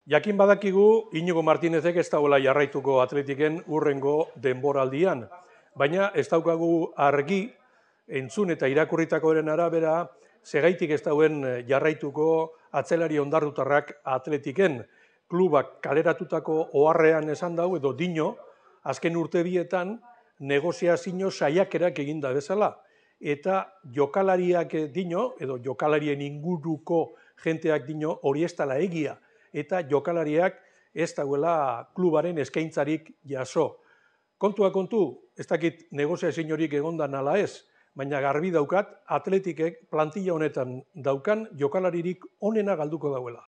Jakin badakigu Iñigo Martinezek ez dagoela jarraituko Atletiken hurrengo denboraldian, baina ez daukagu argi entzun eta irakurritakoaren arabera segaitik ez dauen jarraituko atzelari ondarrutarrak Atletiken. Klubak kaleratutako oharrean esan dau edo dino, azken urte bietan negoziazio saiakerak eginda bezala. Eta jokalariak dino, edo jokalarien inguruko jenteak dino, hori ez dela egia. Eta jokalariak ez dauela klubaren eskaintzarik jaso. Kontua kontu, ez dakit negoziaziorik egondan ala ez, baina garbi daukat Atletikek plantilla honetan daukan jokalaririk onena galduko dauela.